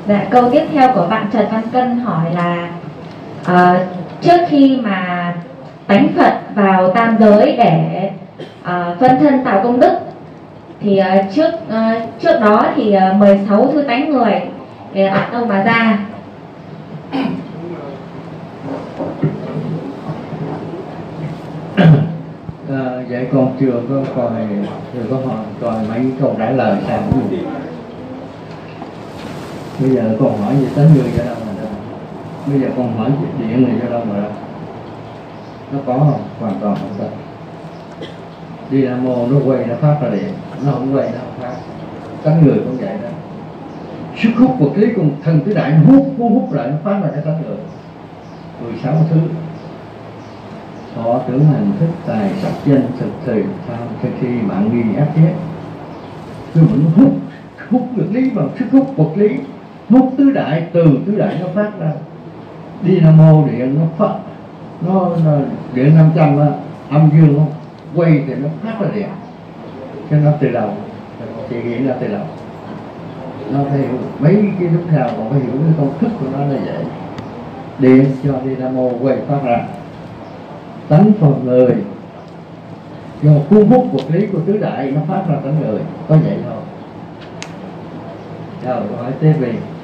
Dạ, câu tiếp theo của bạn Trần Văn Cân hỏi là trước khi mà tánh Phật vào tam giới để phân thân tạo công đức thì trước đó thì 16 thứ tánh người ở đâu mà ra? Vậy con chưa có coi mấy câu trả lời sao cũng bây giờ con hỏi gì tánh người cho đâu mà đâu, bây giờ con hỏi điện người cho đâu mà đâu, nó có không? Hoàn toàn không có. Dynamo nó quay nó phát ra điện, nó không quay nó không phát. Tánh người cũng vậy đó, sức hút vật lý cùng thần tứ đại nó hút lại nó phát ra cái tánh người. 16 thứ thọ tưởng hành thức tài sắc danh thực thời tham khi bạn nghi ác chết, cứ vẫn hút vật lý bằng sức hút vật lý, hút tứ đại, từ tứ đại nó phát ra. Dynamo điện nó phát, nó điện 500 á, âm dương không quay thì nó phát ra điện, cho nó từ đầu, chị nghĩ là từ đầu. Nó phải hiểu mấy cái lúc nào còn phải hiểu cái công thức của nó là vậy. Điện cho dynamo quay phát ra. Tánh phần người do cuốn hút vật lý của tứ đại nó phát ra tánh người, có vậy thôi. Rồi hỏi tiếp đi.